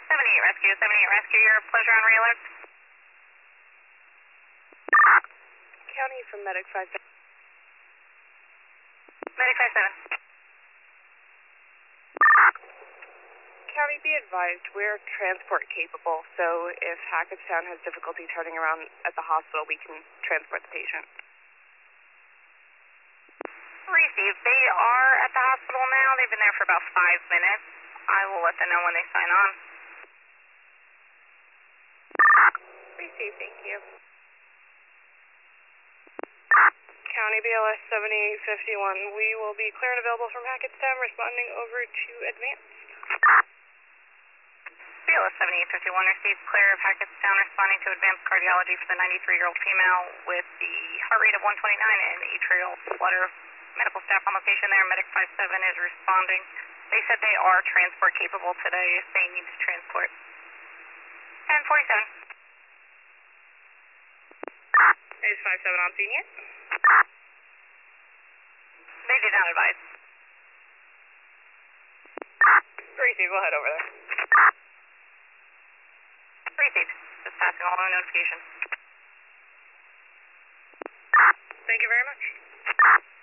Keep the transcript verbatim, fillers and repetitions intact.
seventy-eight Rescue, seventy-eight Rescue, your pleasure on re-alert. County from Medic five seven. Medic five seven. County, be advised, we're transport capable, so if Hackettstown has difficulty turning around at the hospital, we can transport the patient. Received. They are at the hospital now. They've been there for about five minutes. I will let them know when they sign on. Received, thank you. County B L S seventy-eight fifty-one, we will be clear and available from Hackettstown, responding over to advanced. B L S seventy-eight fifty-one received clear of Hackettstown, responding to advanced cardiology for the ninety-three-year-old female with the heart rate of one twenty-nine and atrial flutter. Medical staff on location there. Medic five seven is responding. They said they are transport capable today if they need to transport. ten forty-seven. Is five seven on scene yet? They did not advise. Received, we'll head over there. Received. Just passing all our notifications. Thank you very much.